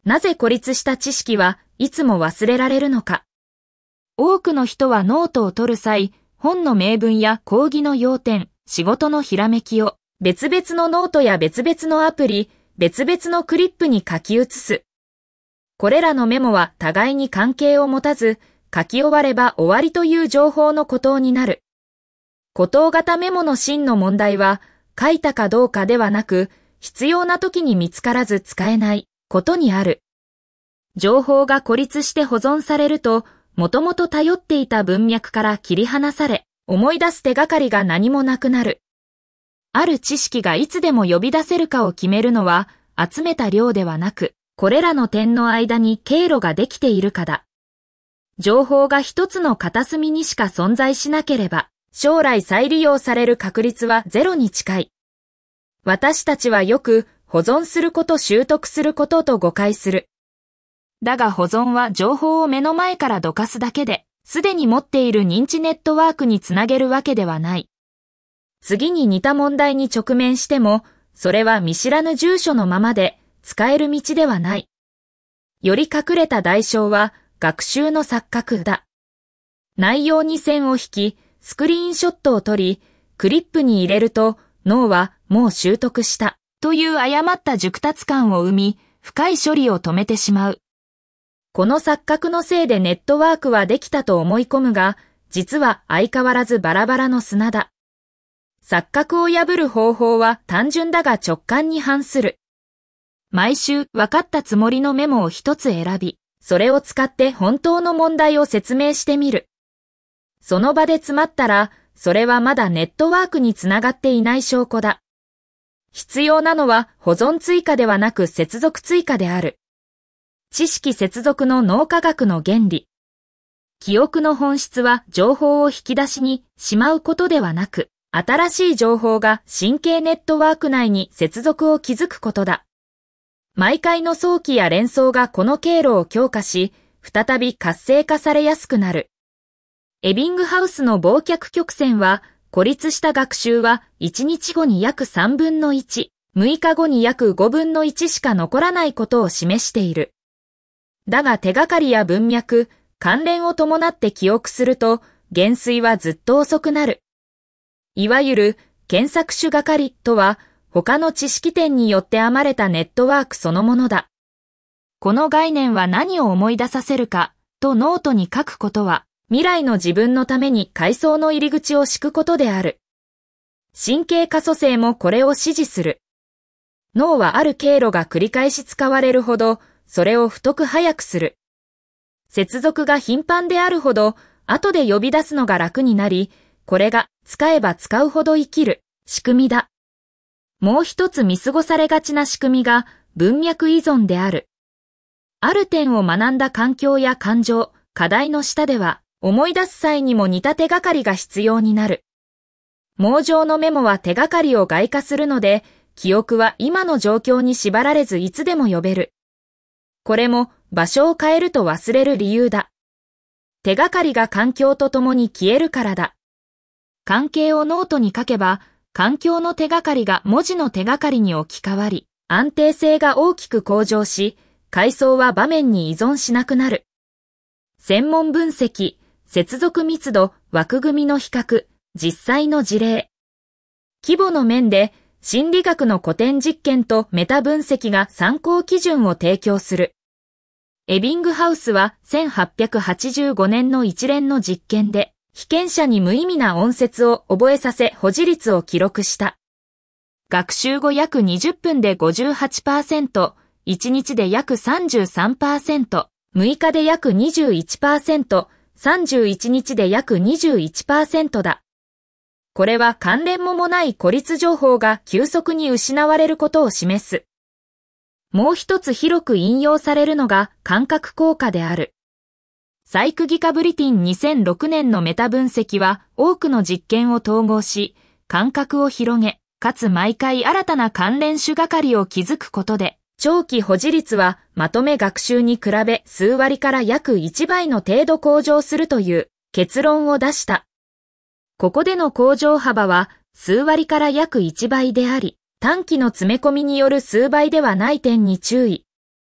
なぜ孤立した知識はいつも忘れられるのか。多くの人はノートを取る際、本の名文や講義の要点、仕事のひらめきを別々のノートや別々のアプリ、別々のクリップに書き写す。これらのメモは互いに関係を持たず、書き終われば終わりという情報の孤島になる。孤島型メモの真の問題は、書いたかどうかではなく、必要な時に見つからず使えないことにある。情報が孤立して保存されると、もともと頼っていた文脈から切り離され、思い出す手がかりが何もなくなる。ある知識がいつでも呼び出せるかを決めるのは、集めた量ではなく、これらの点の間に経路ができているかだ。情報が一つの片隅にしか存在しなければ、将来再利用される確率はゼロに近い。私たちはよく保存すること習得することと誤解する。だが保存は情報を目の前からどかすだけで、すでに持っている認知ネットワークにつなげるわけではない。次に似た問題に直面しても、それは見知らぬ住所のままで使える道ではない。より隠れた代償は学習の錯覚だ。内容に線を引き、スクリーンショットを撮り、クリップに入れると脳はもう習得したという誤った熟達感を生み、深い処理を止めてしまう。この錯覚のせいでネットワークはできたと思い込むが、実は相変わらずバラバラの砂だ。錯覚を破る方法は単純だが直感に反する。毎週分かったつもりのメモを一つ選び、それを使って本当の問題を説明してみる。その場で詰まったら、それはまだネットワークにつながっていない証拠だ。必要なのは保存追加ではなく接続追加である。知識接続の脳科学の原理。記憶の本質は情報を引き出しにしまうことではなく、新しい情報が神経ネットワーク内に接続を築くことだ。毎回の想起や連想がこの経路を強化し、再び活性化されやすくなる。エビングハウスの忘却曲線は、孤立した学習は1日後に約3分の1、6日後に約5分の1しか残らないことを示している。だが手がかりや文脈、関連を伴って記憶すると、減衰はずっと遅くなる。いわゆる検索種がかりとは、他の知識点によって編まれたネットワークそのものだ。この概念は何を思い出させるかとノートに書くことは、未来の自分のために階層の入り口を敷くことである。神経可塑性もこれを指示する。脳はある経路が繰り返し使われるほど、それを太く速くする。接続が頻繁であるほど、後で呼び出すのが楽になり、これが使えば使うほど生きる仕組みだ。もう一つ見過ごされがちな仕組みが文脈依存である。ある点を学んだ環境や感情、課題の下では、思い出す際にも似た手がかりが必要になる。網上のメモは手がかりを外化するので、記憶は今の状況に縛られずいつでも呼べる。これも場所を変えると忘れる理由だ。手がかりが環境とともに消えるからだ。関係をノートに書けば、環境の手がかりが文字の手がかりに置き換わり、安定性が大きく向上し、階層は場面に依存しなくなる。専門分析、接続密度、枠組みの比較、実際の事例。規模の面で、心理学の古典実験とメタ分析が参考基準を提供する。エビングハウスは1885年の一連の実験で、被験者に無意味な音節を覚えさせ保持率を記録した。学習後約20分で 58%、1日で約 33%、6日で約 21%、31日で約 21% だ。これは関連もない孤立情報が急速に失われることを示す。もう一つ広く引用されるのが感覚効果である。サイク・ギカブリティン2006年のメタ分析は多くの実験を統合し、感覚を広げ、かつ毎回新たな関連種がかりを築くことで、長期保持率はまとめ学習に比べ数割から約1倍の程度向上するという結論を出した。ここでの向上幅は数割から約1倍であり、短期の詰め込みによる数倍ではない点に注意。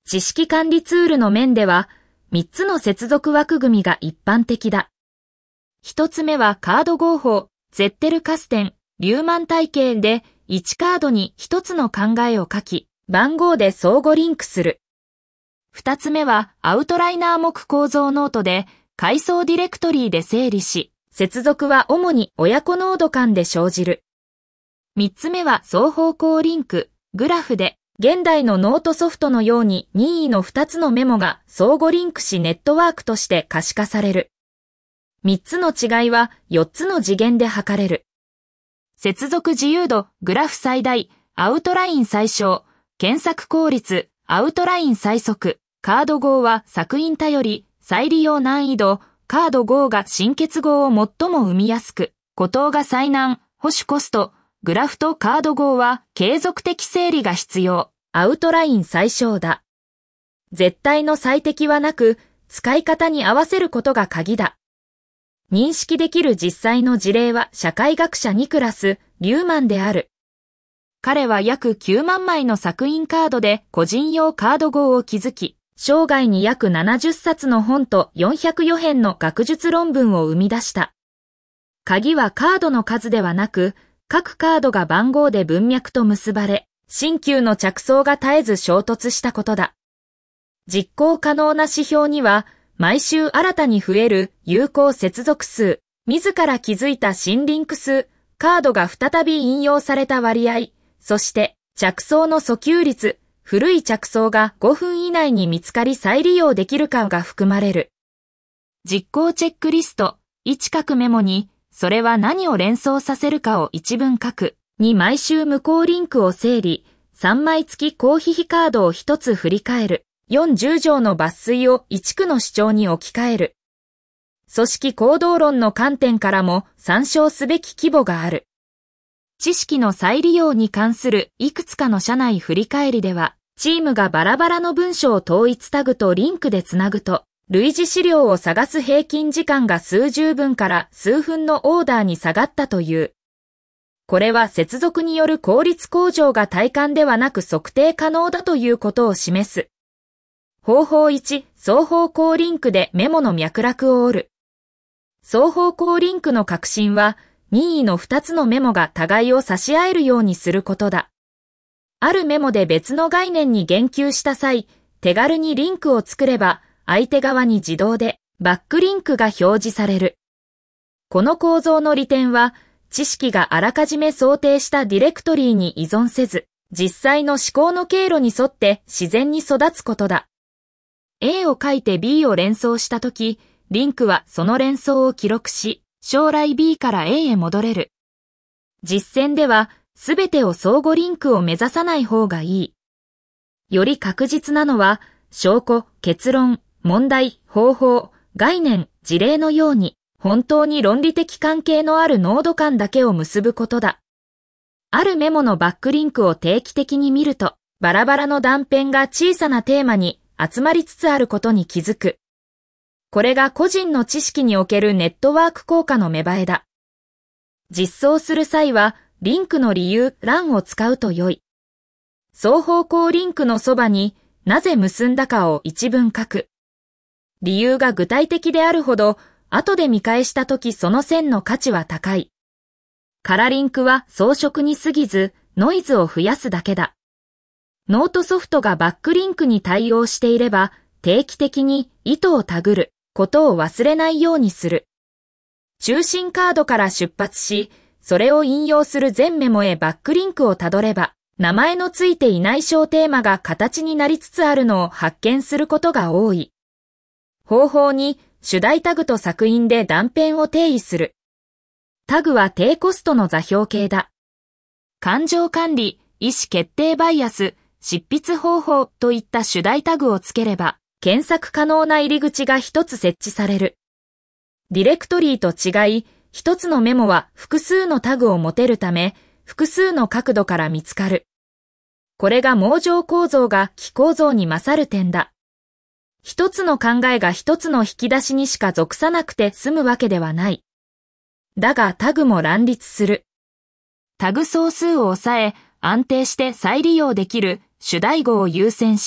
知識管理ツールの面では、3つの接続枠組みが一般的だ。1つ目はカード合法、ゼッテルカステン、リューマン体系で1カードに1つの考えを書き、番号で相互リンクする。2つ目はアウトライナー目構造ノートで階層ディレクトリーで整理し、接続は主に親子ノード間で生じる。3つ目は双方向リンク、グラフで、現代のノートソフトのように任意の2つのメモが相互リンクしネットワークとして可視化される。3つの違いは4つの次元で測れる。接続自由度、グラフ最大、アウトライン最小、検索効率、アウトライン最速、カード号は索引頼り、再利用難易度、カード号が新結合を最も生みやすく、孤島が最難、保守コスト、グラフとカード号は継続的整理が必要、アウトライン最小だ。絶対の最適はなく、使い方に合わせることが鍵だ。認識できる実際の事例は社会学者ニクラス・リューマンである。彼は約9万枚の索引カードで個人用カード号を築き、生涯に約70冊の本と404編の学術論文を生み出した。鍵はカードの数ではなく、各カードが番号で文脈と結ばれ、新旧の着想が絶えず衝突したことだ。実行可能な指標には、毎週新たに増える有効接続数、自ら築いた新リンク数、カードが再び引用された割合、そして着想の訴求率、古い着想が5分以内に見つかり再利用できるかが含まれる。実行チェックリスト、1書くメモに、それは何を連想させるかを1文書く、2毎週無効リンクを整理、3枚付き公費費カードを1つ振り返る。4、10条の抜粋を1句の主張に置き換える。組織行動論の観点からも参照すべき規模がある。知識の再利用に関するいくつかの社内振り返りでは、チームがバラバラの文章を統一タグとリンクでつなぐと、類似資料を探す平均時間が数十分から数分のオーダーに下がったという。これは接続による効率向上が体感ではなく測定可能だということを示す。方法1、双方向リンクでメモの脈絡を折る。双方向リンクの核心は、任意の2つのメモが互いを差し合えるようにすることだ。あるメモで別の概念に言及した際、手軽にリンクを作れば、相手側に自動でバックリンクが表示される。この構造の利点は、知識があらかじめ想定したディレクトリーに依存せず、実際の思考の経路に沿って自然に育つことだ。A を書いて B を連想したとき、リンクはその連想を記録し、将来 B から A へ戻れる。実践では、すべてを相互リンクを目指さない方がいい。より確実なのは、証拠、結論、問題、方法、概念、事例のように、本当に論理的関係のあるノード間だけを結ぶことだ。あるメモのバックリンクを定期的に見ると、バラバラの断片が小さなテーマに、集まりつつあることに気づく。これが個人の知識におけるネットワーク効果の芽生えだ。実装する際は、リンクの理由欄を使うと良い。双方向リンクのそばになぜ結んだかを一文書く。理由が具体的であるほど、後で見返したときその線の価値は高い。空リンクは装飾に過ぎず、ノイズを増やすだけだ。ノートソフトがバックリンクに対応していれば、定期的に意図をタグることを忘れないようにする。中心カードから出発し、それを引用する全メモへバックリンクをたどれば、名前のついていない小テーマが形になりつつあるのを発見することが多い。方法に主題タグと索引で断片を定義する。タグは低コストの座標系だ。感情管理、意思決定バイアス、執筆方法といった主題タグをつければ、検索可能な入り口が一つ設置される。ディレクトリーと違い、一つのメモは複数のタグを持てるため、複数の角度から見つかる。これが網状構造が奇構造に勝る点だ。一つの考えが一つの引き出しにしか属さなくて済むわけではない。だがタグも乱立する。タグ総数を抑え、安定して再利用できる主題語を優先し、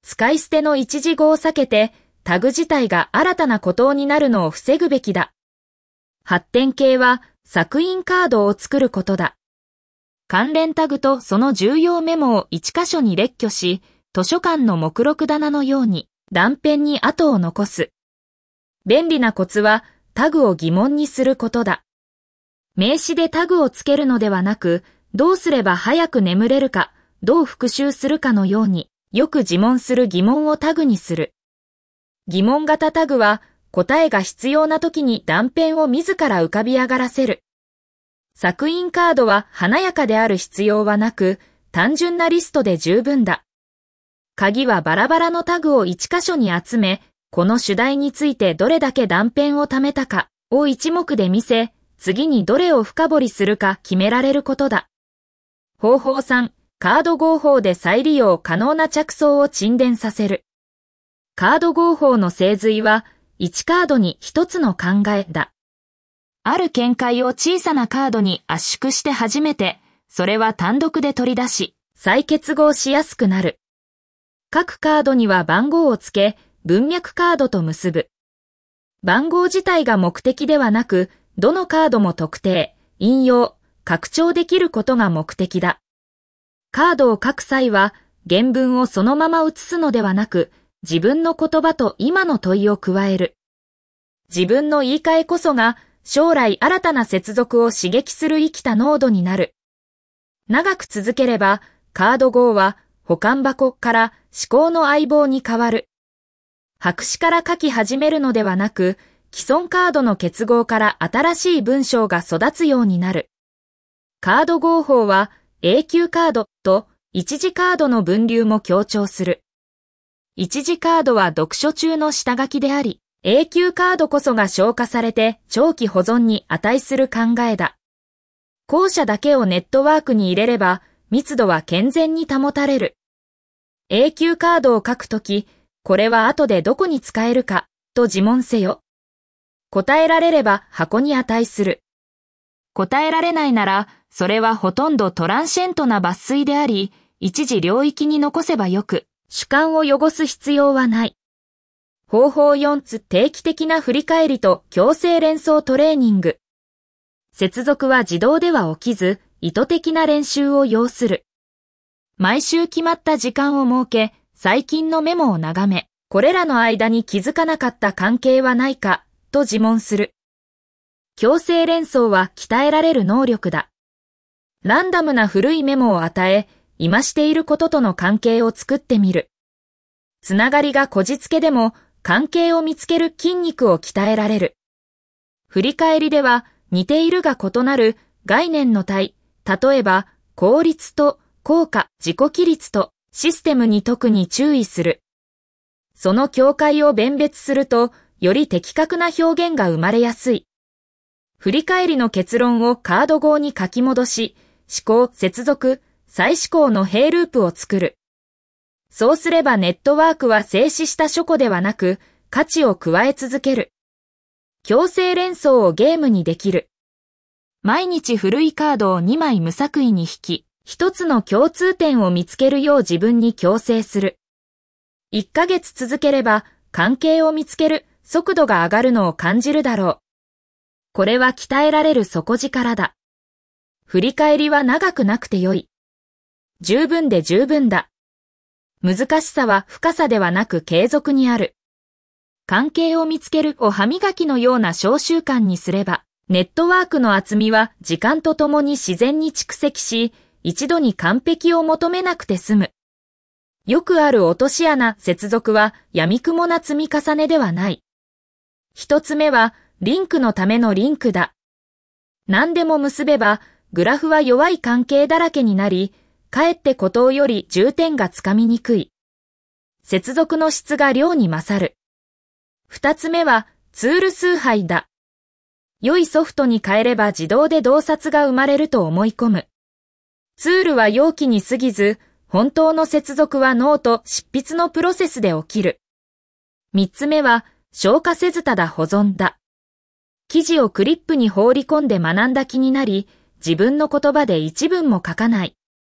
使い捨ての一時語を避けて、タグ自体が新たな孤島になるのを防ぐべきだ。発展系は、索引カードを作ることだ。関連タグとその重要メモを一箇所に列挙し、図書館の目録棚のように断片に跡を残す。便利なコツはタグを疑問にすることだ。名詞でタグをつけるのではなく、どうすれば早く眠れるか、どう復習するかのように、よく自問する疑問をタグにする。疑問型タグは答えが必要な時に断片を自ら浮かび上がらせる。索引カードは華やかである必要はなく、単純なリストで十分だ。鍵はバラバラのタグを一箇所に集め、この主題についてどれだけ断片を貯めたかを一目で見せ、次にどれを深掘りするか決められることだ。方法3、カード合法で再利用可能な着想を沈殿させる。カード合法の精髄は、1カードに1つの考えだ。ある見解を小さなカードに圧縮して初めて、それは単独で取り出し、再結合しやすくなる。各カードには番号をつけ、文脈カードと結ぶ。番号自体が目的ではなく、どのカードも特定、引用、拡張できることが目的だ。カードを書く際は、原文をそのまま写すのではなく、自分の言葉と今の問いを加える。自分の言い換えこそが、将来新たな接続を刺激する生きた濃度になる。長く続ければ、カード号は保管箱から思考の相棒に変わる。白紙から書き始めるのではなく、既存カードの結合から新しい文章が育つようになる。カード合法は永久カードと一時カードの分流も強調する。一時カードは読書中の下書きであり、永久カードこそが消化されて長期保存に値する考えだ。後者だけをネットワークに入れれば密度は健全に保たれる。永久カードを書くとき、これは後でどこに使えるかと自問せよ。答えられれば箱に値する。答えられないなら、それはほとんどトランシェントな抜粋であり、一時領域に残せばよく、主観を汚す必要はない。方法4つ定期的な振り返りと強制連想トレーニング。接続は自動では起きず、意図的な練習を要する。毎週決まった時間を設け、最近のメモを眺め、これらの間に気づかなかった関係はないか、と自問する。強制連想は鍛えられる能力だ。ランダムな古いメモを与え、今していることとの関係を作ってみる。つながりがこじつけでも、関係を見つける筋肉を鍛えられる。振り返りでは似ているが異なる概念の体、例えば効率と効果、自己規律とシステムに特に注意する。その境界を弁別すると、より的確な表現が生まれやすい。振り返りの結論をカード号に書き戻し、思考、接続、再思考の並ループを作る。そうすればネットワークは静止した書庫ではなく、価値を加え続ける。強制連想をゲームにできる。毎日古いカードを2枚無作為に引き、一つの共通点を見つけるよう自分に強制する。1ヶ月続ければ、関係を見つける速度が上がるのを感じるだろう。これは鍛えられる底力だ。振り返りは長くなくてよい。十分で十分だ。難しさは深さではなく継続にある。関係を見つけるを歯磨きのような小習慣にすれば、ネットワークの厚みは時間とともに自然に蓄積し、一度に完璧を求めなくて済む。よくある落とし穴、接続は闇雲な積み重ねではない。一つ目は、リンクのためのリンクだ。何でも結べば、グラフは弱い関係だらけになり、かえって孤島より重点がつかみにくい。接続の質が量に勝る。二つ目は、ツール崇拝だ。良いソフトに変えれば自動で洞察が生まれると思い込む。ツールは容器に過ぎず、本当の接続は脳と執筆のプロセスで起きる。三つ目は、消化せずただ保存だ。記事をクリップに放り込んで学んだ気になり、自分の言葉で一文も書かない。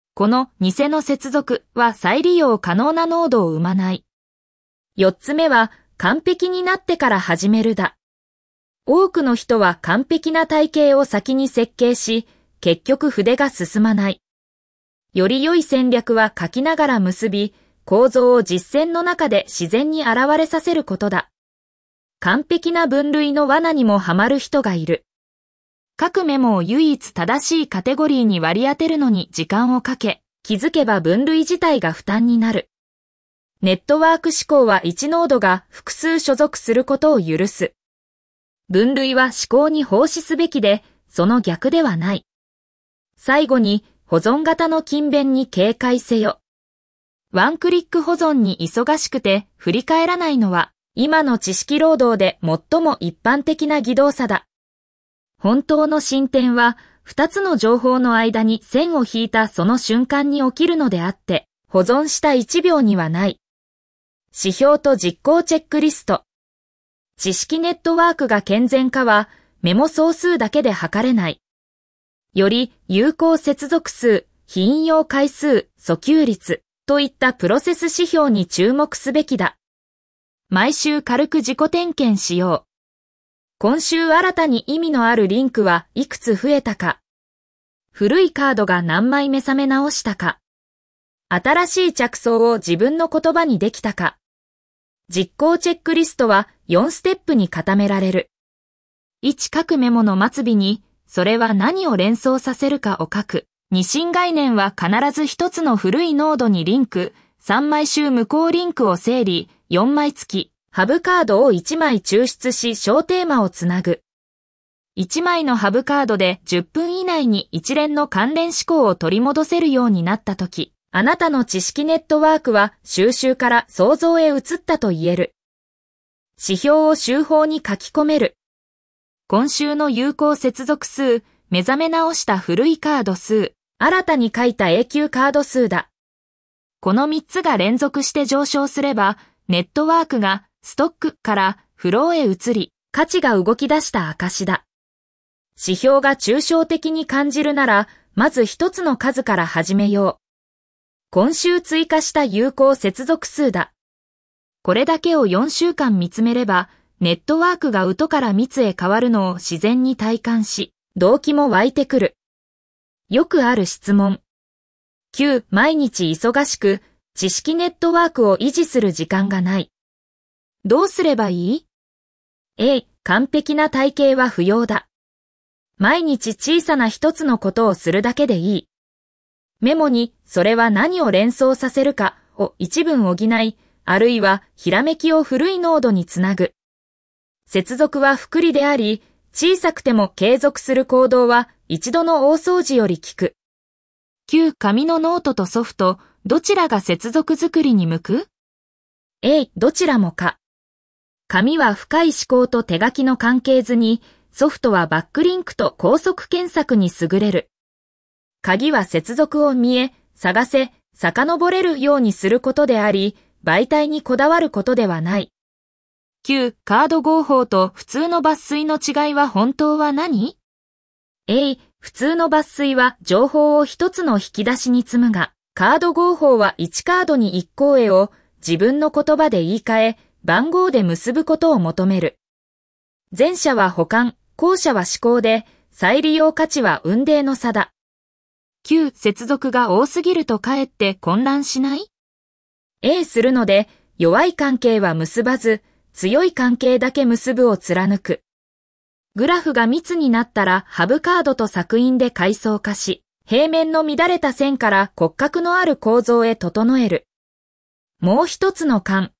この偽の接続は再利用可能な濃度を生まない。4つ目は完璧になってから始めるだ。多くの人は完璧な体系を先に設計し、結局筆が進まない。より良い戦略は書きながら結び、構造を実践の中で自然に現れさせることだ。完璧な分類の罠にもはまる人がいる。各メモを唯一正しいカテゴリーに割り当てるのに時間をかけ、気づけば分類自体が負担になる。ネットワーク思考は1ノードが複数所属することを許す。分類は思考に奉仕すべきで、その逆ではない。最後に、保存型の勤勉に警戒せよ。ワンクリック保存に忙しくて振り返らないのは、今の知識労働で最も一般的な偽動作だ。本当の進展は、2つの情報の間に線を引いたその瞬間に起きるのであって、保存した1秒にはない。指標と実行チェックリスト。知識ネットワークが健全かは、メモ総数だけで測れない。より有効接続数、非引用回数、訴求率といったプロセス指標に注目すべきだ。毎週軽く自己点検しよう。今週新たに意味のあるリンクはいくつ増えたか。古いカードが何枚目覚め直したか。新しい着想を自分の言葉にできたか。実行チェックリストは4ステップに固められる。1各メモの末尾に、それは何を連想させるかを書く。2新概念は必ず一つの古いノードにリンク。3毎週無効リンクを整理。4枚付き。ハブカードを1枚抽出し小テーマをつなぐ。1枚のハブカードで10分以内に一連の関連思考を取り戻せるようになったとき、あなたの知識ネットワークは収集から想像へ移ったと言える。指標を集法に書き込める。今週の有効接続数、目覚め直した古いカード数、新たに書いた永久カード数だ。この3つが連続して上昇すれば、ネットワークがストックからフローへ移り、価値が動き出した証だ。指標が抽象的に感じるなら、まず一つの数から始めよう。今週追加した有効接続数だ。これだけを4週間見つめれば、ネットワークが疎から密へ変わるのを自然に体感し、動機も湧いてくる。よくある質問。9、毎日忙しく、知識ネットワークを維持する時間がない。どうすればいい？ A、完璧な体系は不要だ。毎日小さな一つのことをするだけでいい。メモに、それは何を連想させるかを一文補い、あるいはひらめきを古いノードにつなぐ。接続は複利であり、小さくても継続する行動は一度の大掃除より効く。9、紙のノートとソフト、どちらが接続作りに向く？ A、どちらもか。紙は深い思考と手書きの関係図に、ソフトはバックリンクと高速検索に優れる。鍵は接続を見え、探せ、遡れるようにすることであり、媒体にこだわることではない。9、カード合法と普通の抜粋の違いは本当は何？ A、普通の抜粋は情報を一つの引き出しに積むが、カード合法は1カードに1項絵を自分の言葉で言い換え、番号で結ぶことを求める。前者は保管、後者は思考で、再利用価値は雲泥の差だ。9、接続が多すぎるとかえって混乱しない？ A するので、弱い関係は結ばず、強い関係だけ結ぶを貫く。グラフが密になったらハブカードと索引で階層化し、平面の乱れた線から骨格のある構造へ整える。もう一つの間、